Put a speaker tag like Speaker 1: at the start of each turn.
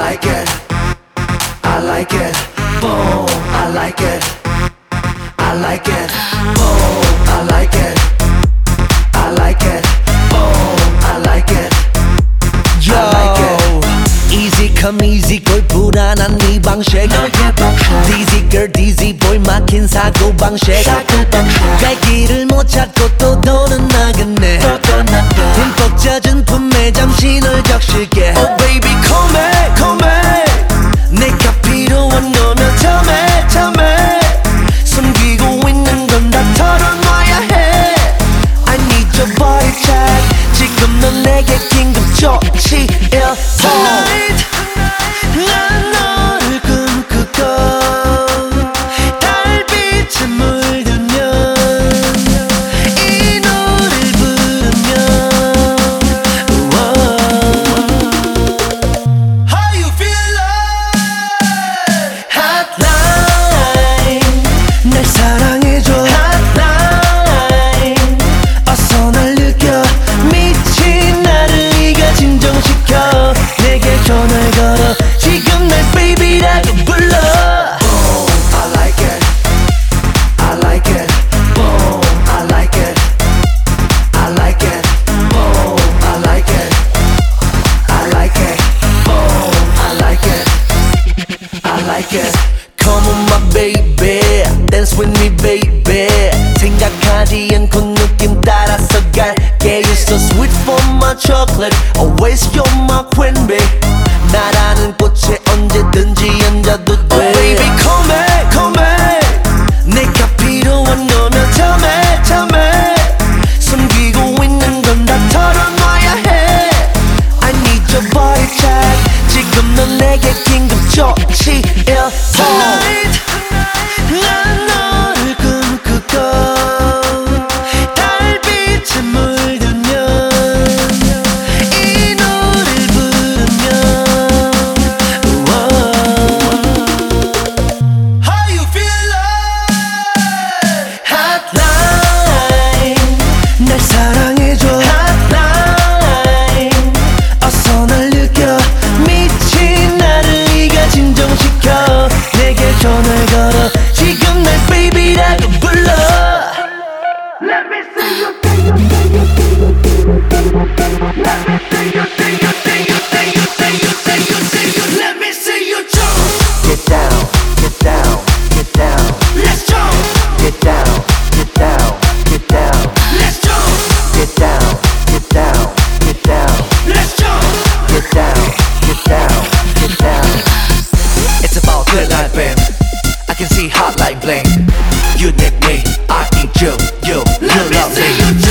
Speaker 1: like it, I like it, boom, I like it, I like it, boom, I like it, I like it, boom, I like it, I like it.
Speaker 2: Easy come easy 꼴 불안한 네 방식 Dizzy girl dizzy boy 막힌 사고 방식 갈 길을 못 찾고 또 도는 나그네 흠뻑 젖은 품에 잠시 널 적실게 Oh baby call me call me 내가 필요한 거면 tell me tell me 숨기고 있는 건 다 털어놔야 해 I need your body check 지금 넌 내게 긴급 조치 Tonight 난 너를 꿈꾸고 달빛에 물들면 이 노래를 부르면 How you feel like Hotline 날 사랑해줘 Hotline 어서 날 느껴 미친 나를 네가 진정시켜 내게 전화를 걸어 지금 날 baby라고 불러
Speaker 1: Boom, I like it, I like it, boom, I like it, I like it, boom, I like it, I like it, boom, I like it, I like it.
Speaker 2: Come on my baby dance with me baby 생각하지 않고 느낌 따라서 갈게 You're so sweet for my chocolate Always you're my queen bee 나라는 꽃에 언제든지 앉아도 돼 Oh baby call me call me 내가 필요한 거면 tell me tell me 숨기고 있는 건 다 털어놔야 해 I need your body check 지금 넌 내게 긴급 조치 Tonight 난 너를 꿈꾸고 달빛에 물들면 이 노래를 부르면 How you feel like Hotline 날 사랑해줘 Hotline 어서 날 느껴 미친 나를 네가 진정시켜 내게 전화를 걸어 지금 날 baby라고 불러
Speaker 1: Let me see you, see you, see you, see you, see you, see you. Let me see you, see you, see you, see you, see you, see you, see you. Let me see you jump.
Speaker 2: Get down, get down, get down
Speaker 1: Let's jump.
Speaker 2: Get down, get down, get down
Speaker 1: Let's jump.
Speaker 2: Get down, get down, get down
Speaker 1: Let's jump.
Speaker 2: Get down, get down, get down It's about good life, babe I can see hot light bling You need me, I need you, you
Speaker 1: Let me
Speaker 2: love
Speaker 1: see
Speaker 2: me
Speaker 1: you